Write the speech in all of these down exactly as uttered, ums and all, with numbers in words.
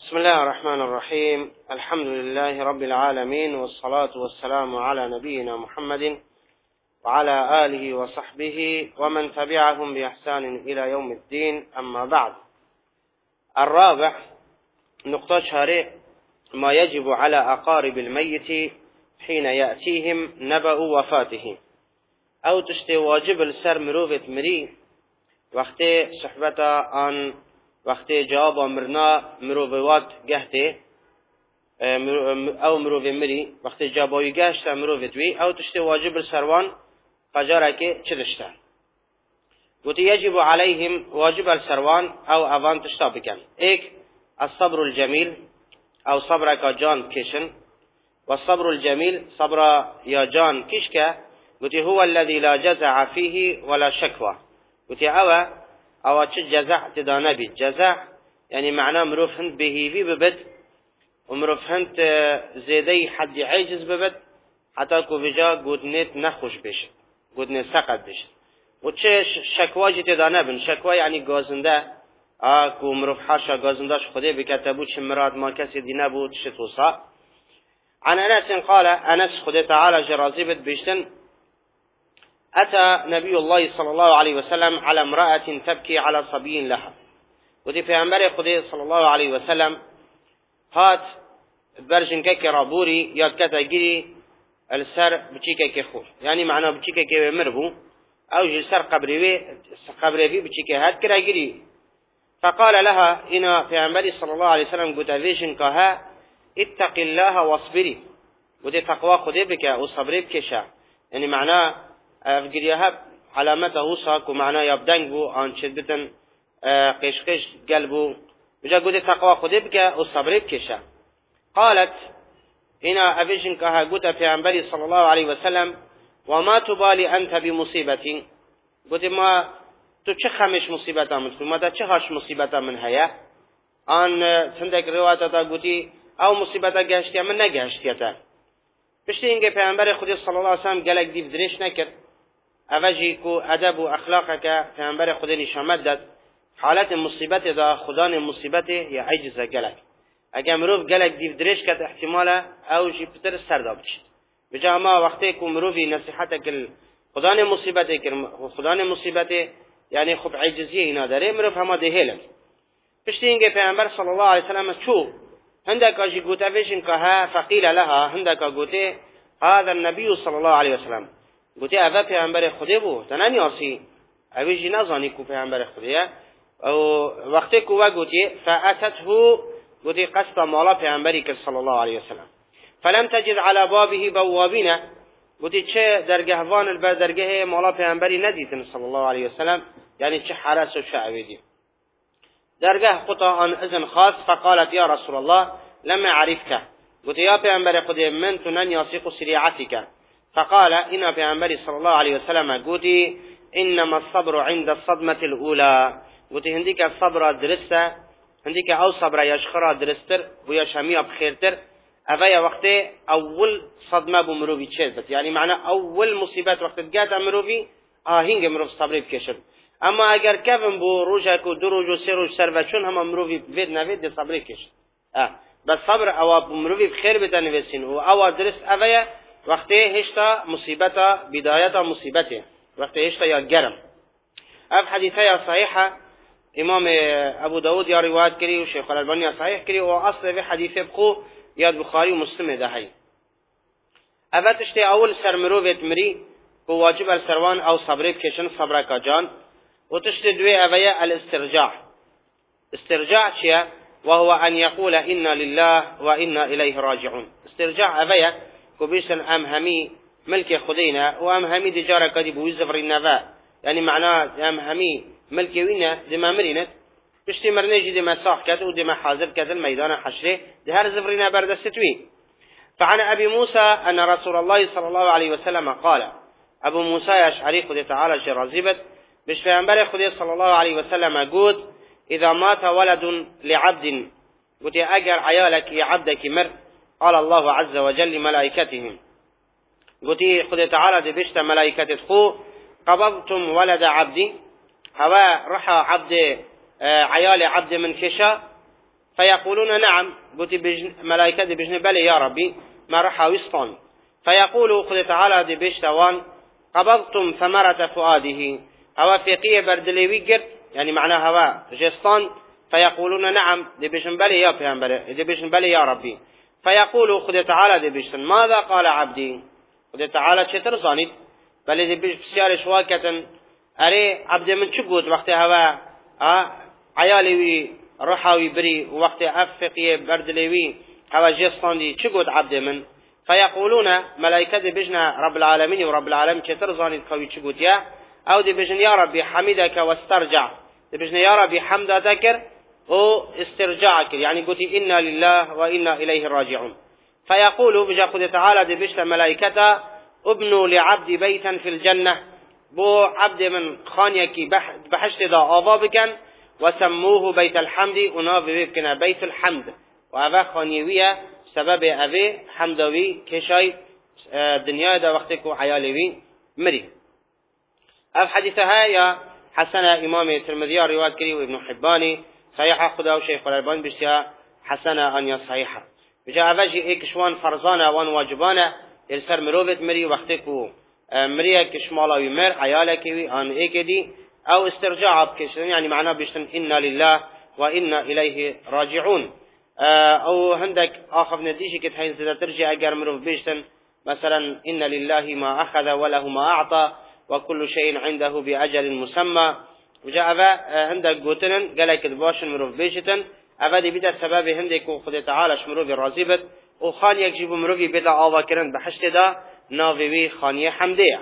بسم الله الرحمن الرحيم. الحمد لله رب العالمين، والصلاة والسلام على نبينا محمد وعلى آله وصحبه ومن تبعهم بإحسان إلى يوم الدين. أما بعد، الرابع نقطة شارع ما يجب على أقارب الميت حين يأتيهم نبأ وفاته، أو تشتي واجب السر مروفة مري وقت صحبت آن وقت جواب مرنا مروفوات جهته او مروف مری وقت جوابی گشت مروفت وی او تشتی واجب السروان قجاره که چدشته گوتی يجب عليهم واجب السروان او اوان تشتا بکن. ایک الصبر الجميل او صبر کا جان کشن، والصبر الجميل صبر یا جان کش که گوتی هو الذي لا جزع فيه ولا شكوى. گوتی او او چه جزع تدا نبید. جزع یعنی معناه مروف هند بهیوی ببد و مروف هند زیده حد عاجز ببد حتی که بجا گودنیت نخوش بشد، گودنیت سقط بشد. و چه شکواجی تدا نبین. شکوا یعنی گازنده که مروف حاشا گازندهش خوده بکته بود چه مراد ما کسی دی نبود شتوسا. عن انس قال انس خوده تعالی جرازی بد بشتن أتى نبي الله صلى الله عليه وسلم على امرأة تبكي على صبي لها. ودي في أنبار خدي صلى الله عليه وسلم هات برجن كك رابوري يا كتا جري السر بتشيكا كخور، يعني معناه بتشيكا كمربو أو جسر قبري قبري بتشيكا هات كرا جري. فقال لها إن في أنبار صلى الله عليه وسلم قلت فيشن كها اتق الله واصبري. ودي تقوى خدي بك وصبري بكشا، يعني معناه افگریه علامت اوساک و معنی یابدنگ بو آن شدتن قش قش قلبو بجا قد تقوى خدب که و صبر بکشه. قالت اینا افیشن که قد پیامبری صلی الله علیه وسلم وما تبالي انت بمصیبتی. قد ما تو چه خمش مصیبت من تو ما چه هاش مصیبت من هیا آن سندک روایت تا قدی او مصیبت گشتی من نگشتی تا پشتی اینکه پیامبر خدا صلی الله علیه وسلم گلک دیو درش نکرد. اوجی کو ادب و اخلاق که پیامبر خدا نشامت داد حالت مصیبت دا خدان مصیبت یا عجز گلک. اگر مروف گلک دیو درش کرد احتمالا اوجی پتر سرداب بشید. بجا ما وقتی کو مروفی نصیحت کل خدان مصیبت کر خدان مصیبت یعنی خوب عجزی اینا داره مروف همه دهیلن. پشتی اینکه پیامبر صلی الله علیه وسلم چو هندك اجي قوتا فيشن كها فقيل لها هندك قوتي هذا النبي صلى الله عليه وسلم. قوتي افا پیغمبر خدا بو تنانی آسی اویجی نزانی کو پیغمبر خدا او وقتی کو قوتي فاتته قوتي قصد مالا پیغمبری که صلى الله عليه وسلم فلم تجد على بابه بوابين. قوتي چه درگهوان البر درگه مالا پیغمبری ندیدن صلى الله عليه وسلم، يعني چه حرس و شعبی درگه قطع عن اذن خاص. فقالت يا رسول الله لما عرفك. قلت يا پیغمبر خدا من تنن يصيق سريعتك. فقال إن پیغمبر صلى الله عليه وسلم قلت إنما الصبر عند الصدمة الأولى. قلت هنديك الصبر درسته هنديك أو صبر يشخر درستر ويا شميع بخيرتر أفايا وقت أول صدمة بمروبي تشيزت، يعني معنى أول مصيبات وقت جات مروبي آهنج مروب صبري بكشف. اما اگر کفن بو روزه کو دو روز و سه روز سر و چون هم مروی وید نوید صبر کش اه بس صبر او مروی بخیر بتنویسین و او درست اویا وقتی هشتا مصیبتا بدایتا مصیبته وقتی هشتا یا گرم. اف حدیثه یا صحیحه امام ابو داود یا روایت کری و شیخ الالبانی صحیح کری و اصل به حدیث بخو یا بخاری و مسلم دهی. افتشتی اول سر مرویت مری کو واجب السروان او صبر کشن صبر کا جان. وتشتي دوي أبياء الاسترجاع. استرجاع شيء وهو أن يقول إنا لله وإنا إليه راجعون. استرجاع أبياء كبيسن أم همي ملك خدينا وأم همي دجارة كذب ويزفر النفاء، يعني معناه أم همي ملك وينا دما مرينت بشتي مرنجي دما صاح كذا ودما حاضر كذا الميدان حشره دهار زفرنا برد الستوي. فعن أبي موسى أن رسول الله صلى الله عليه وسلم قال أبو موسى يشعري خد تعالى جرازبت بش پیامبر خدا صلی الله علیه و سلم گفت اذا مات ولد لعبد قلت اگر عيالك يا عبدك مر قال الله عز وجل لملائكتهم قلت خدا تعالى بشت ملائكته خو قبضتم ولد عبدي هوا رحى عبد عيال عبد من كشا فيقولون نعم قلت ملائكة دي بجن بلي يا ربي ما رحا وسطان فيقول خذ تعالى دي بيشتوان قبضتم ثمرة فؤاده هوا فيقية بردلي وقر يعني معناها هوا جستان فيقولون نعم دي بجن بلي يا بيانبري دي بجن بلي يا ربي فيقول خذ تعالى دي بيشتن ماذا قال عبدي خذ تعالى شتر زانيد بل دي بسيار شواكة أري عبد من شقود وقت هوا آه عيالي وي روحاوي بري وقت أفقية بردلي هوا جستان دي شقود عبد من فيقولون ملائكة دي بجنا رب العالمين ورب العالمين شتر زانيد قوي شقود يا أو دي بجن يا ربي حمدك واسترجع دي بجن يا ربي حمد ذكر او استرجاعك يعني قلت إنا لله وإنا إليه راجعون فيقول بجا خذ تعالى دي بجنا ملائكة ابنوا لعبد بيتا في الجنة بو عبد من خانيك بحشت دا آضابكا وسموه بيت الحمد ونافي بكنا بيت الحمد وهذا خانيوية سبب أبي حمدوي كشاي الدنيا دا وقتك عيالي مري أف حديثها يا حسن إمام الترمذي رواية كري وابن حباني صحيحة خدا وشيخ الألباني بشيا حسنة أن يصحيحة بجاء أفاجي إيك شوان فرزانة وان واجبانة يرسر مروفت مري وقتكو مريا كشمالا ومر عيالك وان إيك دي أو استرجاع بكشن يعني معناه بيشتن إنا لله وإنا إليه راجعون أو عندك آخر نتيجة كتحين سيدا ترجع أجر مروف بيشتن مثلا إن لله ما أخذ وله ما أعطى وكل شيء عنده بأجل مسمى وجاء عندك قوتنا قالك الباشن مروف بيشتن أفادي بيتا السبب هندك وخذ تعالى شمروفي الرازبت وخان يكجيب مروفي بيتا آوا كرن بحشت دا ناوي خانية حمدية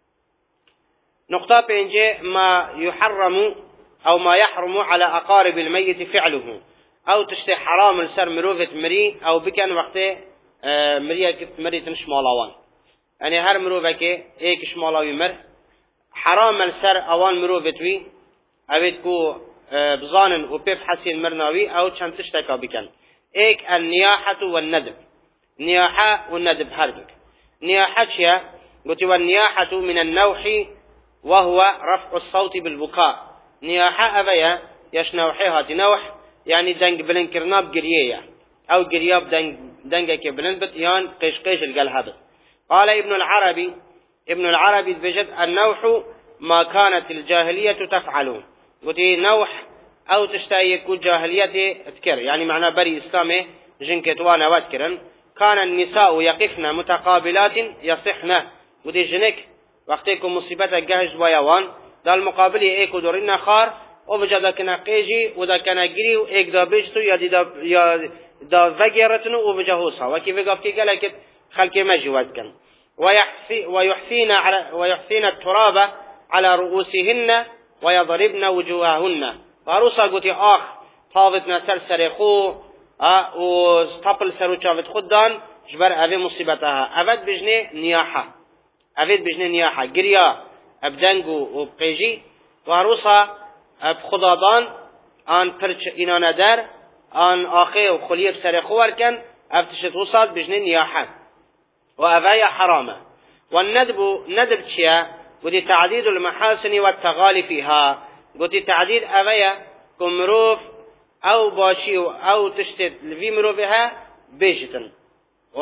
نقطة بينجي ما يحرم أو ما يحرم على أقارب الميت فعله أو تشتي حرام السر مروفة مري أو بكن وقت مريا كت مري تنش مالاوان يعني هر مروفة كي ايك شمالاوي مر حرام السر أوان مروفة وي أبيتكو بزانن وبيف حسين مرناوي أو كان تشتكى بكن ايك النياحة والندب نياحة والندب هردك نياحة شيا قلت والنياحة من النوح وهو رفع الصوت بالبكاء نياحة أبيا يش نوحيها تنوح يعني دنج بلنكرناب قرية أو قرياب دنج دنجك بلنبت يان قيش قيش القلهبت قال ابن العربي ابن العربي بجد النوح ما كانت الجاهلية تفعله قلت نوح أو تشتايك جاهلية اذكر يعني معنى بري إسلامي جنكتوانا واتكرا كان النساء يقفن متقابلات يصحن قلت جنك وقتكم مصيبة جهز ويوان دا المقابل ايكو دورنا خار وبجا دا كنا قيجي ودا كنا قري وايك دا بيجتو يا دا يا دا فقيرتنو وبجا هوسا وكي فقف كي قالك خلقي ماجي وادكن ويحفي ويحفين على ويحفين التراب على رؤوسهن ويضربن وجوههن وروسا قلتي اخ طافتنا سرسر خو اه وستابل سرو شافت خدان جبر ابي مصيبتها ابد بجني نياحه ابد بجني نياحه قريا ابدنگو وبقيجي وروسا بخدادان آن پرچ اینان در آن آخه و خلیه بسر خوار کن افتشت وصاد بجنه نیاحه و اوای حرامه والندب ندب چیه؟ قدی تعدید المحاسن والتغالی فيها قدی تعدید اوای کمروف او باشی او تشتت لفی مروفها بیجتن و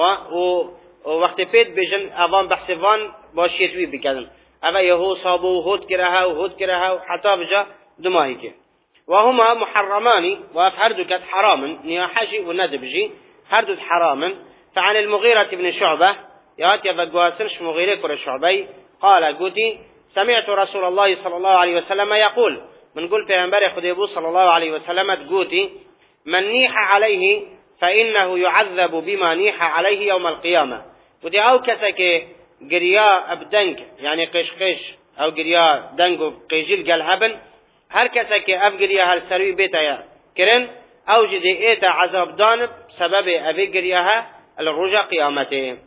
وقت پید بیجن اوان بحثوان باشیتوی بکدن اوای هو صابو هود کرها و هود کرها و حتی بجا دماهيك وهما محرمان وفردك حرام نياحجي وندبجي فردك حرام فعن المغيرة بن شعبة ياتي فقواسنش مغيرة كر شعبي قال قلتي سمعت رسول الله صلى الله عليه وسلم يقول من قل بينبري خديبو صلى الله عليه وسلم قلتي من نيح عليه فإنه يعذب بما نيح عليه يوم القيامة قلتي أو كسك قرياء أبدنك يعني قيش قيش أو قرياء دنك قيجيل قلهبن هر کسی که افگریه هر سروی بیتا کرن او جدی ایتا عذاب دانب سبب افگریه ها الرجا قیامته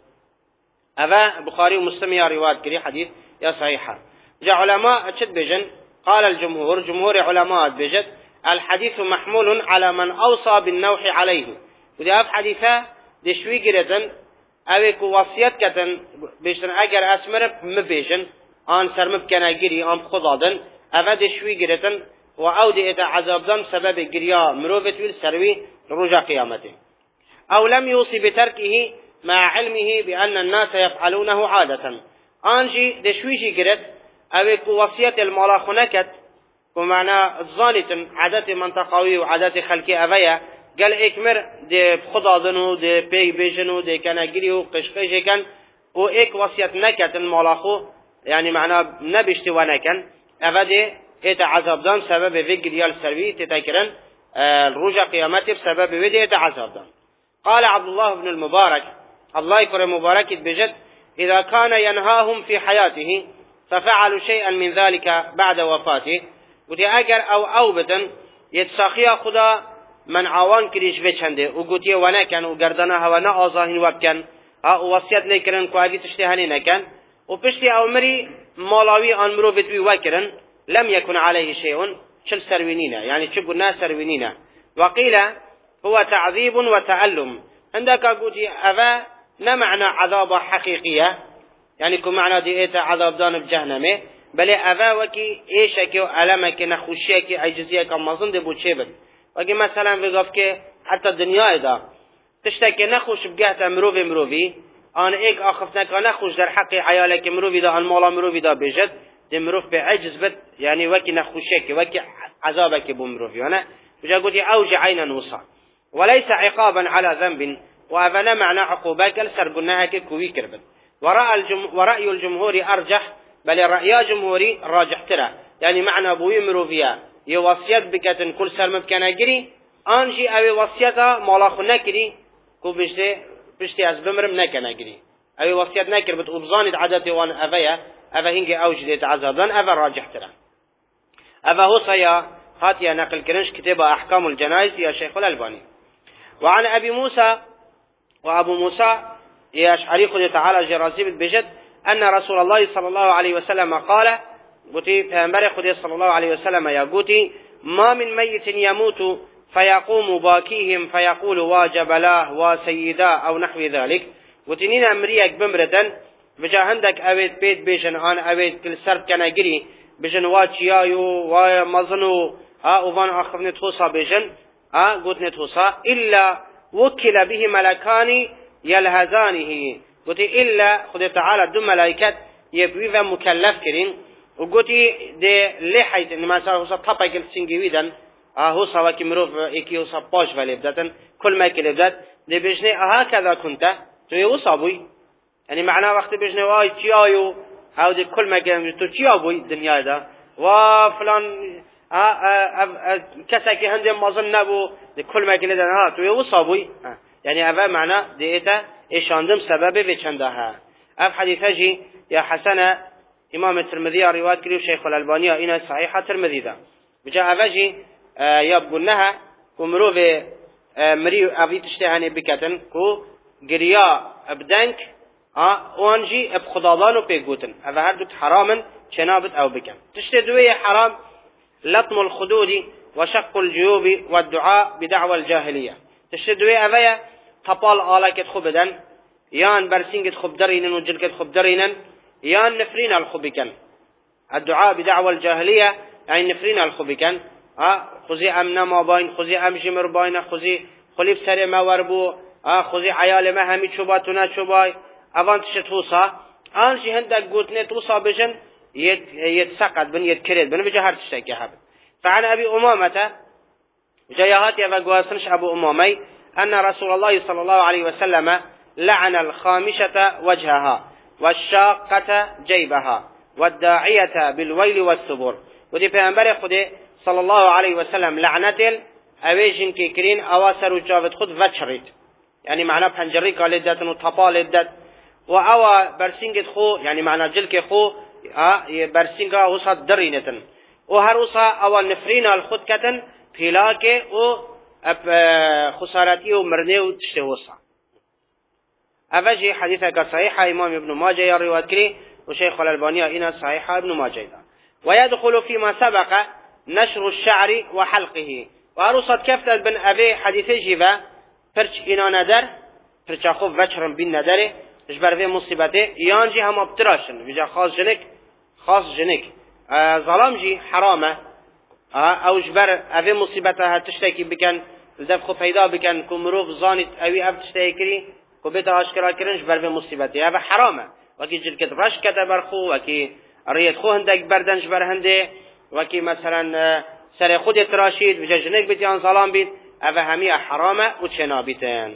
افا بخاري ومسلم يا رواد كري حديث يا صحيحة جاء علماء اتشد بجن قال الجمهور جمهور علماء بجد الحديث محمول على من أوصى بالنوح عليه ودي اف حديثة دي شوي قريتن اوه كو وصيت كتن بجن اگر اسمر مبيجن آن سرمب كنا قري آن خضادن اوه دي شوي قريتن و او دیت عذاب دان سبب گریا مروفت ویل سروی رجا قیامته. او لم يوصي بتركه مع علمه بأن الناس يفعلونه عادة. آنجي دشويشي كرت او كو وصية المالا خنكت كو معنى الظانة عادات منطقوي وعادات خلقي اويا قال اكمر دي خدا دنو دي بي بيجنو دي كناجري وقشقش كان و اك وصية نكت المالا خو يعني معنى نبشتي ونكن افدي ايتا عذاب دان سبب في قريال سروي تتكرن الرجع قيامته بسبب ودي ايتا عذاب دان. قال عبد الله بن المبارك الله يكره مبارك بجد إذا كان ينهاهم في حياته ففعلوا شيئا من ذلك بعد وفاته ودي اگر او او بدن يتساخيا خدا من عوان كريش بچنده وقوتي ونكن وقردنا هوا نا آزاهين وبكن ووصيت لكرن كوادي تشتهاني نكن وبشتي او مري مالاوي ان مرو بتوي وكرن لم يكن عليه شيء شل سروينينا يعني شبو الناس سروينينا. وقيل هو تعذيب وتألم عندك قوتي أفا نمعنى عذاب حقيقية يعني كو معنى دي ايتا عذاب دان بجهنمه بل أفا وكي ايشكي وألمك نخوشيكي عجزيك مظن دي بوچه وكي مثلا في غفك حتى الدنيا دا تشتكي نخوش بجهت مروفي مروفي آن ايك آخفتنك نخوش در حق عيالك مروفي دا المالا مروفي دا بجد دي مروف بعجز بد يعني وكي نخوشيكي وكي عذابك بمروفي وانا وجا قلت أوجع عينا نوصى وليس عقابا على ذنب وأفنا معنى عقوبك لسرقناها كوي كربت. ورأى الجم... ورأي الجمهور أرجح بل رأي جمهوري راجح ترى يعني معنى بوي مروفيا يوصيت بكتن كل سلم بكناجري أنجي أو وصيتها مالاخو نكري كو بشتي بشتي از بمرم نكناجري أو وصيت نكربت وبزانت عادتي وان أفيا أفا هنجي أوجدت عذابان أفا راجح ترى. أفا هو صيا هاتيا نقل كرنش كتاب أحكام الجنائز يا شيخ الألباني. وعن أبي موسى وأبو موسى يا أشعري خذ تعالى جرازي بجد أن رسول الله صلى الله عليه وسلم قال قتي فأنبري خذ صلى الله عليه وسلم يا قتي ما من ميت يموت فيقوم باكيهم فيقول واجب له وسيدا أو نحو ذلك وتنين أمريك بمرة بجا عندك أبيت بيت بيجن أنا أبيت كل سرب كان أجري بجن واتشيايو ومظنو ها وفان آخر نتوصى بجن ها قلت نتوصى إلا وكل به ملكان يلهزانه قلت إلا خذ تعالى دم ملائكة يبوي مكلف كرين وقلت دي لحيت إن ما صار هو طبعا كل سنجيدا هو سوا كمروف إكي هو سباش فلي بدأت كل ما كل بدأت دي بجني هكذا كنت تو يوصابوي يعني معناه وقت بجني واي تيايو أو دي كل ما كل تو تيابوي الدنيا ده وفلان كساكي هندم ما ظن نبو دي كل ما كل ده ها تو يوصابوي يعني هذا معناه دي إتا إيش عندهم سبب في چندها. أف حديث جي يا حسن إمام الترمذي رواية كريو شيخ الألباني إنها صحيحة الترمذي ده بجاء فجي آه يبقونها كمرو في آه مريو أبي تشتهاني بكتن كو قريا أبدانك آه وانجي أبخضاضانو بيقوتن هذا هردوك حراما شنابت أو بكن تشتدوية حرام لطم الخدود وشق الجيوب والدعاء بدعوى الجاهلية تشتدوية أبايا طبال آلاكت خبدن يان برسينجت خبدرينن وجلكت خبدرينن يان نفرين الخبكن الدعاء بدعوى الجاهلية يعني نفرين الخبكن ها خذي أمنا ما باين خذي أمشي مرباين خذي خليب سري ما وربو ها خذي عيال ما همي شباتنا شباي أفان تشتوصا أنشي هندك قوتني توصا بجن يت يتسقط بن يتكرد بن بجهر تشتكي حب. فعن أبي أمامة جايهات يفقواسنش أبو أمامي أن رسول الله صلى الله عليه وسلم لعن الخامشة وجهها والشاقة جيبها والداعية بالويل والثبور ودي پیغمبر خود صلى الله عليه وسلم لعنتل اویجن که کرین اواسر و جاوت خود وچرید يعني معنى پنجری کالی دادن و تپال داد و او برسینگت خو يعني معنى جلک خو برسینگا اوسا درینتن و هر اوسا اول نفرین الخود کتن پیلاک و خسارتی و مرنه و تشته اوسا اوجه حدیثه که صحیحه امام ابن ماجه یا روایت کری و شیخ الالبانی اینا صحیحه ابن ماجه دا ويدخل فيما سبق نشر الشعر وحلقه وأرصد كفتة بن أبي حديث جيبا فرش إنا ندر فرش أخوف وچرم بين ندره اجبر في مصيبته يانجي هم ابتراشن بجا خاص جنك خاص جنك آه ظلام جي حرامة او جبر اوه مصیبتها تشتکی بکن لدف خو پیدا بکن که مروف زانید اوی اف تشتکی کری که بیتا آشکرا کرن جبر به مصیبتی اوه حرامه وکی جلکت رش کتا برخو وکی ریت خو هندک بردن جبر هنده وکی مثلا سر خود تراشید و جنگ بیتیان ظلام بید اوه همه حرامه و چنا بیتن.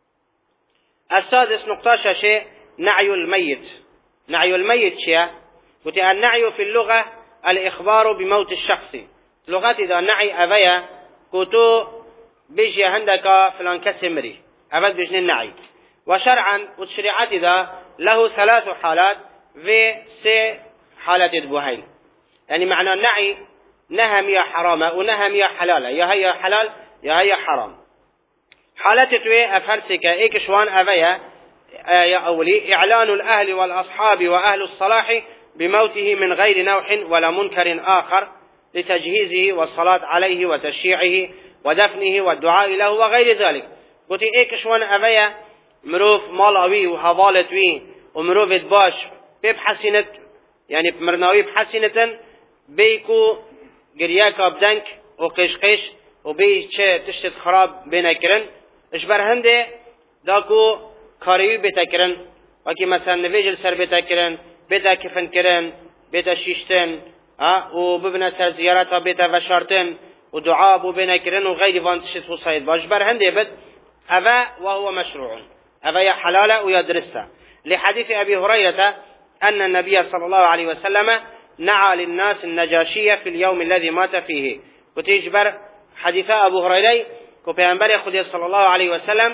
السادس نقطة شاشة نعي الميت. نعي الميت شيء وتي النعي في اللغة الإخبار بموت الشخص. لغات إذا نعي أبيا كتو بيجي عندك فلان كسمري أبد بيجن النعي. وشرعا والشريعات إذا له ثلاث حالات في سي حالات يدبوهين. يعني معنى النعي نهم يا حرامة ونهم يا حلالة يا هي حلال يا هي حرام. حالات توي أفرسك إيك شوان أبيا يا أولي إعلان الأهل والأصحاب وأهل الصلاح بموته من غير نوح ولا منكر آخر لتجهيزه والصلاة عليه وتشييعه ودفنه والدعاء له وغير ذلك. قلت إيك شوان أبيا مروف مالوي وحضالتوي ومروف باش بحسنت يعني مرناوي بحسنة بيكو قرياك بدنك وقش قش وبي تشتت خراب بينكرن اشبر هنده داكو كاريوي بتكرن وكي مثلا نفيجل سر بتكرن بيتا كفن كرن بيتا شيشتن ها وببنا سر زيارتها بيتا وشارتن ودعاء بو بينكرن وغير فان تشتت وصايد باشبر هنده بد أفا وهو مشروع أفا يا حلالة ويا درسة لحديث أبي هريرة أن النبي صلى الله عليه وسلم نعى للناس النجاشية في اليوم الذي مات فيه. وتجبر حديث أبو هريرة كبيانبر خدي صلى الله عليه وسلم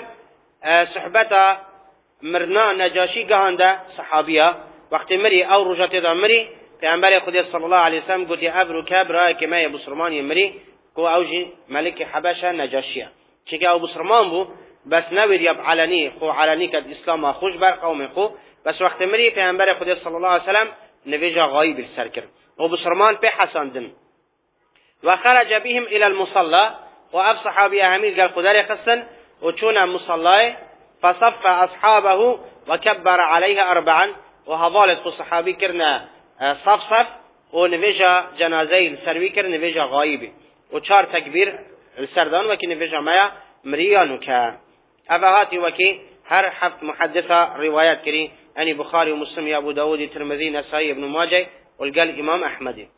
صحبة مرنا نجاشي قهنده صحابية وقت مري أو رجعت مري بيانبر خدي صلى الله عليه وسلم قلت أبرو كابرا كما يبصرمان مري كو أوجي ملك حبشة نجاشية شكا أبو بصرمان بو بس نوير يب علني خو علني كد إسلام خوش بر قوم خو بس وقت مري بيانبر خدي صلى الله عليه وسلم نفيجا غايب السركر أبو بصرمان بحسن دن وخرج بهم إلى المصلى وأب صحابي أهميل قال قدر خصن وشونا مصلى فصف أصحابه وكبر عليها أربعا وهضالت صحابي كرنا صف صف ونفيجا جنازي السروي كر نفيجا غايب وشار تكبير السردان وكي نفيجا مايا مريانك أفهاتي وكي هر حفظ محدثة روايات كري أني بخاري ومسلم يا أبو داود الترمذي نسائي ابن ماجه والقال إمام أحمد.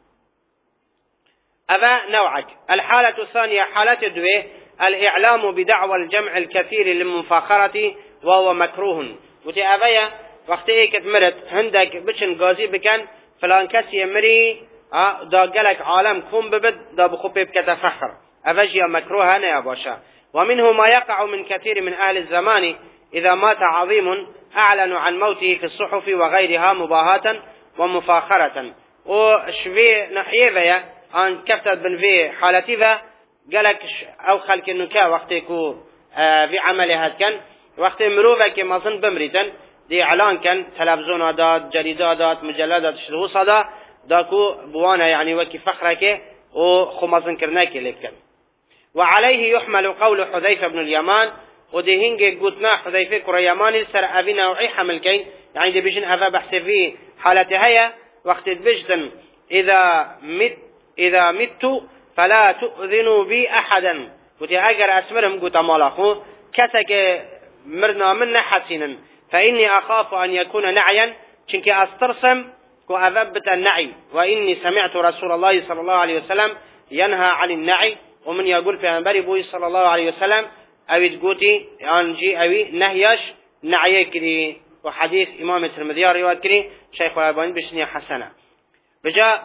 أبا نوعك. الحالة الثانية حالة الدوية الإعلام بدعوى الجمع الكثير للمفاخرة وهو مكروه. وتي أبايا وقت إيكت مرت عندك بشن قاضي بكن فلان كسي مري اه دا قالك عالم كون ببد دا بخوبي بكتفخر أفجي مكروه أنا يا باشا. ومنه ما يقع من كثير من أهل الزمان إذا مات عظيم أعلنوا عن موته في الصحف وغيرها مباهاة ومفاخرة. وشوي نحيه بيا أن كفتت بن في حالتها قالك أو خلق النكاة وقتكو آه في عملها كان وقت مروفة كما ظن بمريتن دي إعلان كان تلفزيون دات جريدة دات مجلدات شلوص دا داكو بوانا يعني وكي فخرك وخمازن كرناك لكن. وعليه يحمل قول حذيفة بن اليمان ودي هنجي قلتنا حذيفة كرا يماني سر أبي نوعي حمل كين يعني دي بيجن أفا بحث في حالتها هي وقت بجدن إذا مت إذا مت فلا تؤذنوا بي أحدا ودي أجر أسمرهم قلت مالاخو كتك مرنا من حسنا فإني أخاف أن يكون نعيا شنك أسترسم وأذبت النعي وإني سمعت رسول الله صلى الله عليه وسلم ينهى عن النعي ومن يقول في أنباري بوي صلى الله عليه وسلم أو تقولي أنجي أوي نهيش نعي كري وحديث إمام الترمذي رواية كري شيخ الألباني بسنية حسنة بجاء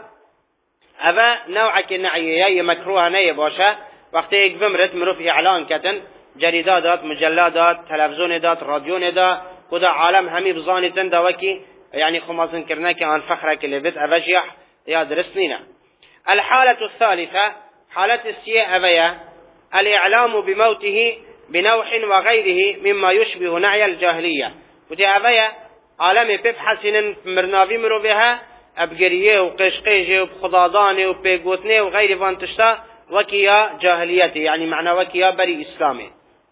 أبا نوعك النعي مكروه نية باشا وقت يك بمرت مروف إعلان كتن جريدات مجلدات تلفزيون راديو دا كدا عالم همي بزاني تندا وكي يعني خمازن كرناك عن فخرك اللي بد أبجيح يا درسنينا. الحالة الثالثة حالة السيئة أبيا الإعلام بموته بنوح وغيره مما يشبه نعي الجاهلية. وتي أبيا عالم ببحثن مرنافي مرو بها أبقريه وقشقيجي وبخضاضاني وبيقوتني وغير فانتشتا وكيا جاهليتي يعني معنى وكيا بري إسلامي.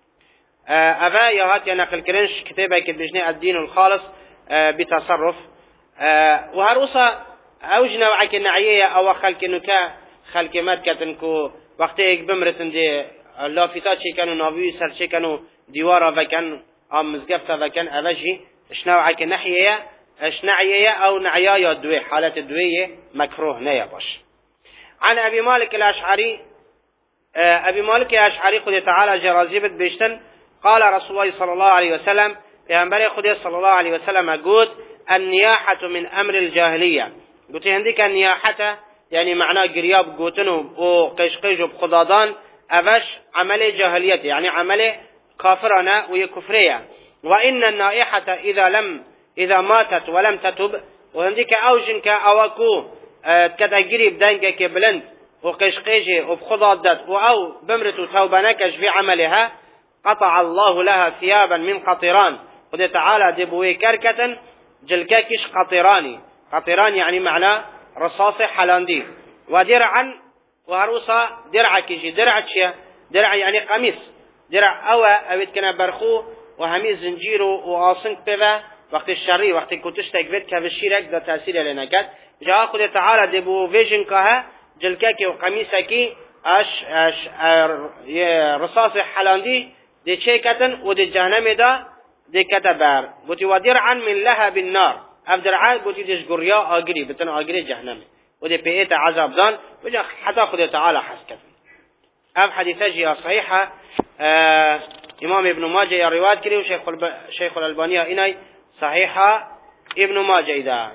أبا يهات نقل كرنش كتابة كبجني الدين الخالص بتصرف وهروسا أوج نوعك النعية أو خلق نكا خلق مد کتن کو وقتی ایک بمرتن دی لافتا چی کنو ناوی سر چی کنو دیوارا وکن آم مزگفتا وکن اوجی اشنوعك نحية اشنعية او نعيا دوي حالة دوية مكروه نيا باش. عن ابي مالك الاشعري ابي مالك الاشعري خد تعالى جرازيبت بيشتن قال رسول الله صلى الله عليه وسلم پیغمبر خدا صلى الله عليه وسلم قلت النياحة من امر الجاهلية. قلت عندك النياحة يعني معناه قرياب قوتنو وقشقيج بخضادان اوش عمل جاهلية يعني عمل كافرنا ويكفرية. وإن النائحة إذا لم إذا ماتت ولم تتب وعندك أوجنك أوكو اه كتجري بدنك كبلند وقشقيجي وبخضادت أو بمرت توبنكش في عملها قطع الله لها ثيابا من قطران. قد تعالى دبوي كركة جلكاكش قطراني. قطران يعني معناه رصاص حلاندي. ودرعا وهروسا درع كيجي درع تشيا درع يعني قميص درع أو أبيت كنا برخو وهمي زنجيرو وآصنك بذا وقت الشري وقت كنتش تكبت كبشيرك ذا تأثير لنكت جاء قد تعالى دبو فيجنكها جلكاكي وقميصكي اش اش رصاص حلاندي دي شيكتن ودي جهنم دا دي كتبار قلت ودرعا من لها بالنار افدرعا قلت ديش قريا اقري بتن اقري جهنم ودي بيئت عذاب دان وجا حتى قد تعالى حسكت. اف حديثة جيا صحيحة آه امام ابن ماجه يا روايات كري وشيخ الب... شيخ الألبانية إناي صحيحة ابن ماجه إذا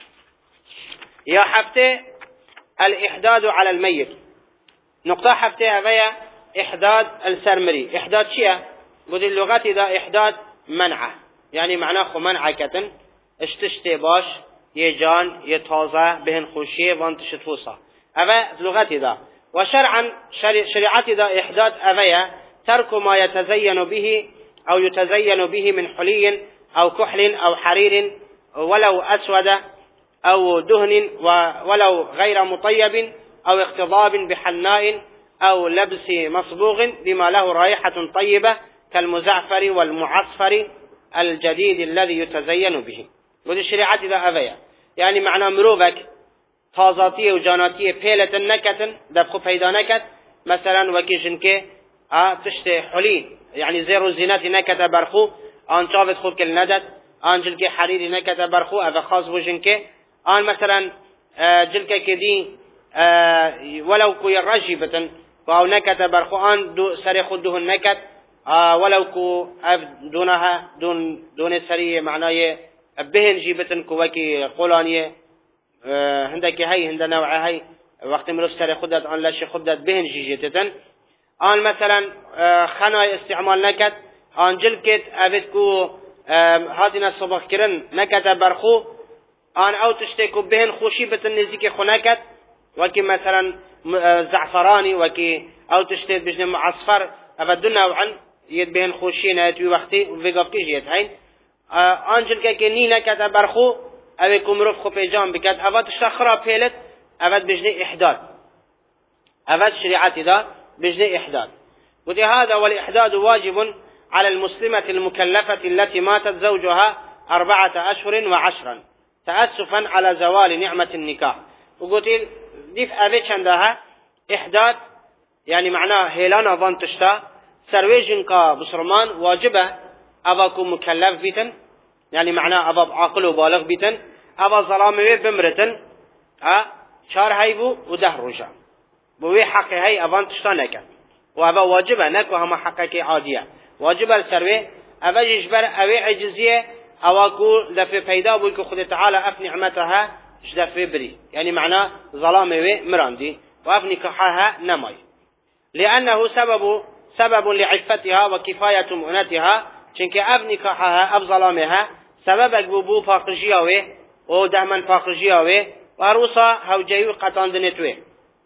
يا حفتي الإحداد على الميت. نقطة حفتي هذا إحداد السرمري. إحداد شيء قد اللغات إذا إحداد منعه يعني معناه خو منعه كتن اشتشتي باش يجان يتوزع بهن خوشية وانتشتفوصة هذا اللغات إذا. وشرعا شريعات إذا إحداد هذا ترك ما يتزين به أو يتزين به من حلي أو كحل أو حرير ولو أسود أو دهن ولو غير مطيب أو اختضاب بحناء أو لبس مصبوغ بما له رائحة طيبة كالمزعفر والمعصفر الجديد الذي يتزين به. وذي الشريعة إذا أبيا يعني معنى مروفك تازاتية وجاناتية بيلة نكت دبخو فيدا نكت مثلا وكيشنكي اه تشتي حلي يعني زيرو زينات نكت برخو ان شافت خود كل ندت ان جلك حريري نكت برخو هذا خاص بوجنك ان مثلا آه جلك كدي آه ولو كو يرجي بتن او نكت برخو ان دو سري خده النكت آه ولو كو دونها دون دون سري معناه بهن جيبتن كوكي قولانيه آه عندك هي عند نوع هي وقت ملوش سري خدت ان لا شي خدت بهن جيجتن آن مثلا خنای استعمال نکد آن جلکت اوید کو هاتینا صبح کرن نکد برخو آن او تشتکو بهن خوشی بتن نزیک خو نکد وکی مثلا زعفرانی وکی او تشتید بجن معصفر اوید دو نوعا ید بهن خوشی نایتوی وقتی ویگاف کی جیت هین آن جلکه که نی نکد برخو اوید کمروف خو پیجام بکد اوید شخرا پیلت اوید بجن احداد اوید شریعتی دا بجن إحداد. وهذا والإحداد واجب على المسلمة المكلفة التي ماتت زوجها أربعة أشهر وعشرا تأسفا على زوال نعمة النكاح. وقلت ديف أبيت عندها إحداد يعني معناه هيلانا فانتشتا سرويجنكا بسرمان واجبة أباكو مكلف بيتن يعني معناه أبا عاقل وبالغ بيتن أبا ظلامي بمرتن أه شار هيبو وده رجع بوي حقي هاي أبان تشتانك وأبا واجبة نكو هما حقك عادية واجبة السروي أبا يجبر أبي عجزية أواكو دفي فيدا بويكو خد تعالى أف نعمتها جدفي بري يعني معناه ظلامي مراندي وأف نكحها نماي لأنه سبب سبب لعفتها وكفاية مؤنتها چنك أف نكحها أف ظلامها سبب أجبوبو فاقجيوه ودهمن فاقجيوه وأروسا هوجيو قطاندنتوه.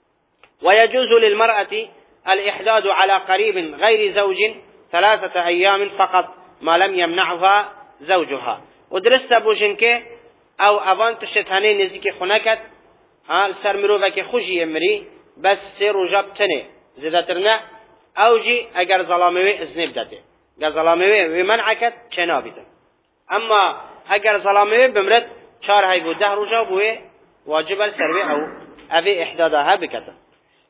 ويجوز للمرأة الإحداد على قريب غير زوج ثلاثة أيام فقط ما لم يمنعها زوجها. ودرست بوجنك أو أبان تشتهني نزيك خناكت ها السرمروفك خوشي يمري بس سيرو جابتني زدترنا أوجي أجر ظلامي إذن بدته أجر ظلامي ومنعكت شنابته. أما أجر ظلامي بمرد شار هاي بده رجع بوه واجب السروي أو أبي إحدادها بكته.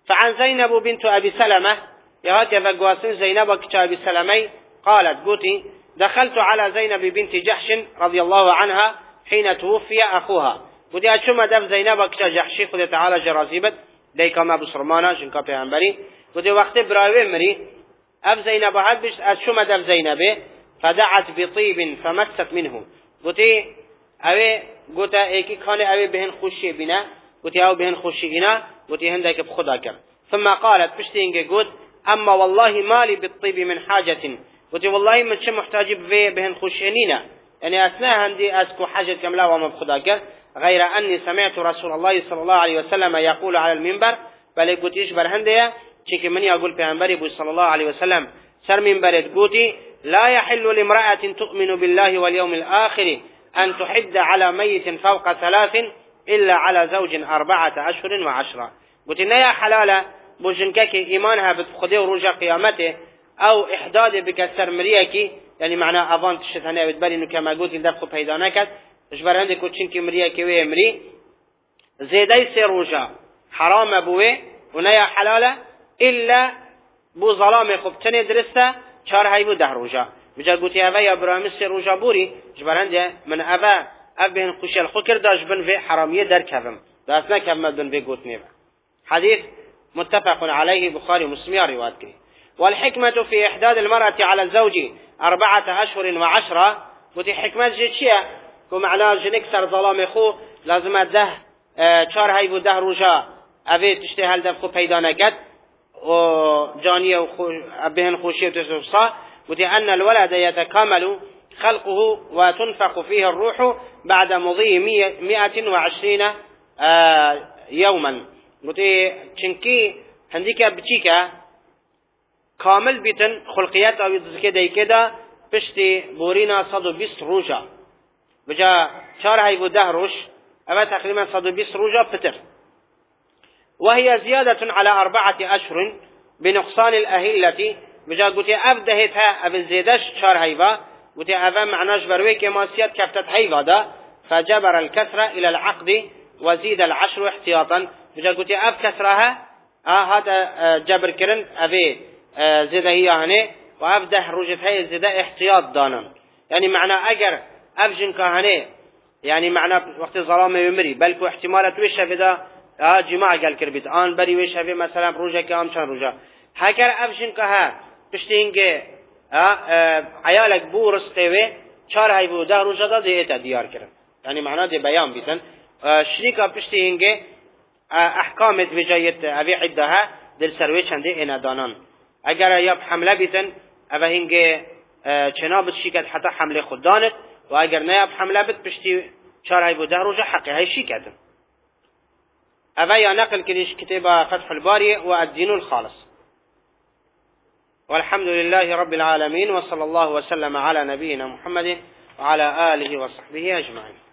فعن زينب بنت أبي سلمة يهات يفقواسن زينب كتاب سلمي قالت قوتي دخلت على زينب بنت جحش رضي الله عنها حين توفي أخوها قوتي أشم دف زينب كتاب جحشي خذ تعالى جرازيبت ديكا ما بسرمانا جنكا بيعنبري قوتي وقت براوي مري أف زينب هاد بش أشم دف زينب فدعت بطيب فمست منه قوتي أوي قوتا ايكي كان أوي بهن خوشي بنا قوتي أو بهن خوشي إنا قوتي هندك بخدا كر ثم قالت بشتينجي قوت أما والله مالي بالطيب من حاجة قوتي والله من شو محتاج بفي بهن خوشينينا يعني أثناء هندي أسكو حاجة كاملة وما بخدا كر غير أني سمعت رسول الله صلى الله عليه وسلم يقول على المنبر بل قوتي إيش برهندية شيكي مني أقول بيعنبري صلى الله عليه وسلم سر منبر قوتي لا يحل لامرأة تؤمن بالله واليوم الآخر أن تحد على ميت فوق ثلاث إلا على زوج أربعة أشهر وعشرة قلت إن يا حلالة بوجنكك إيمانها بتخذيه ورجع قيامته أو إحداد بكسر مريكي يعني معناه أظن تشتهني بتبالي إنه كما قلت دفخ بيدانك إجبر عندك وتشنك مريكي ويمري زيدي سير رجع حرام بوي ونيا حلالة إلا بو ظلام خبتني درسته چار هايبو ده رجع بجا قوتي أبا يا برامي سير رجع بوري إجبر عندي من أبا أبهن خوشي الخكر داش بن في حرامية در كذم داسنا كم بن في قوتني حديث متفق عليه بخاري ومسلم رواية كري والحكمة في إحداد المرأة على الزوج أربعة أشهر وعشرة وتي حكمة جيتشيا كمعنى جنك سر ظلام خو لازم ده چار هاي ده رجا أبي تشتهي هل دفخو پیدا نكت وجانية وبهن خوشية وتصفصا وتي أن الولد يتكامل خلقه وتنفخ فيه الروح بعد مضي مئة وعشرين يوما وتي چنكي هنديك بچيكا كامل بيتن خلقيات او يدزكي دي كده پشتي بورينا صد وبيس روجا بجا چار هاي ده روش اما تقريبا صد وبيس روجا فتر وهي زيادة على أربعة أشهر بنقصان الأهلة بجا قلت أبدهتها أبن زيدش چار هايبا قلت أبا معناش برويك ماسيات كفتت هايبا دا فجبر الكسرة إلى العقد وزيد العشر احتياطا بجا قلت أب كسرها آه هذا جبر كرن أبي زيده هي هني وأبده روجت هاي زيده احتياط دانا يعني معنى أجر أبجن كهني يعني معنى وقت ظلام يمري بلكو احتمالات ويش هذا آه جماعة قال كربيت آن بري ويش هذا مثلا روجا كام شان روجا هكر أبجن كها بشتينجي آه, آه عيالك بورس قوي شار هاي بوده روجا دا ديتا ديار كرن يعني معنى دي بيان بيتن آه شريكا بشتينجي آه أحكام بجايت أبي عدها دل سرويش هندي إنا دانان اگر یا حمله بیتن اوه هنگه چنابت شیکت حتی حمله خود دانت و اگر نه حمله بیت پشتی چار های بوده روژه حقی های شیکتن اوه یا نقل کلیش کتاب فتح الباری و الدین الخالص والحمد لله رب العالمين وصلى الله وسلم على نبينا محمد وعلى آله وصحبه أجمعين.